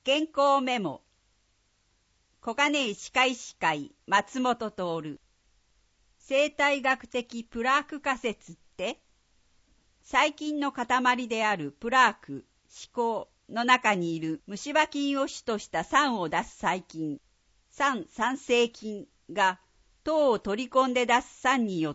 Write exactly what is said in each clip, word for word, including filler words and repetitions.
健康メモ。小金井歯科医師会松本徹。生態学的プラーク仮説って、細菌の塊であるプラーク、歯垢の中にいる虫歯菌を主とした酸を出す細菌、酸酸性菌が糖を取り込んで出す酸によって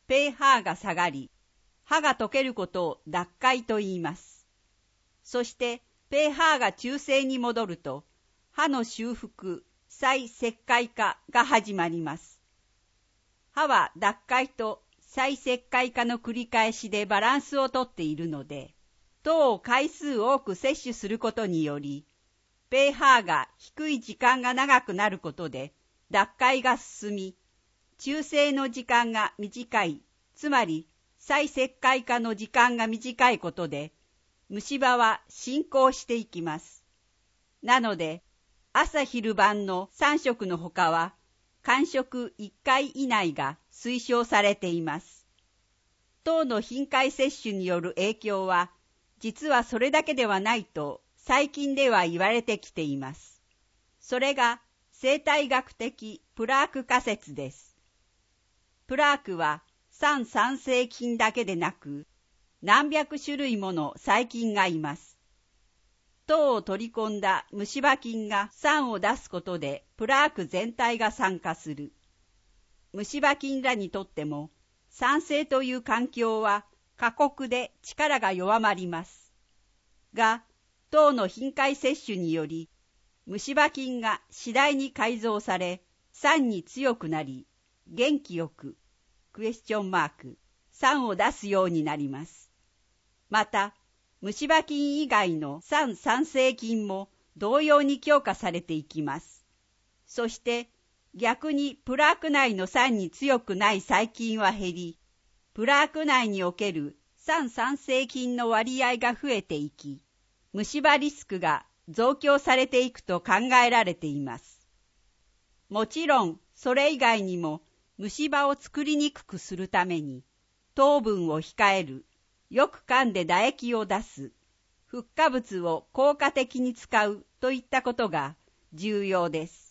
pH が下がり、歯が溶けることを脱解と言います。そして pH が中性に戻ると、歯の修復、再石灰化が始まります。歯は脱解と再石灰化の繰り返しでバランスをとっているので、糖を回数多く摂取することにより、pH が低い時間が長くなることで脱解が進み、中性の時間が短い、つまり再石灰化の時間が短いことで、虫歯は進行していきます。なので、朝昼晩のさん食のほかは、間食いっかい以内が推奨されています。糖の頻回摂取による影響は、実はそれだけではないと最近では言われてきています。それが生態学的プラーク仮説です。プラークは酸酸性菌だけでなく、何百種類もの細菌がいます。糖を取り込んだ虫歯菌が酸を出すことでプラーク全体が酸化する。虫歯菌らにとっても酸性という環境は過酷で力が弱まります。が、糖の頻回摂取により虫歯菌が次第に改造され酸に強くなり、元気よくクエスチョンマーク酸を出すようになります。また、虫歯菌以外の酸酸性菌も同様に強化されていきます。そして逆にプラーク内の酸に強くない細菌は減り、プラーク内における酸酸性菌の割合が増えていき、虫歯リスクが増強されていくと考えられています。もちろんそれ以外にも虫歯を作りにくくするために糖分を控える、よく噛んで唾液を出す、フッ化物を効果的に使うといったことが重要です。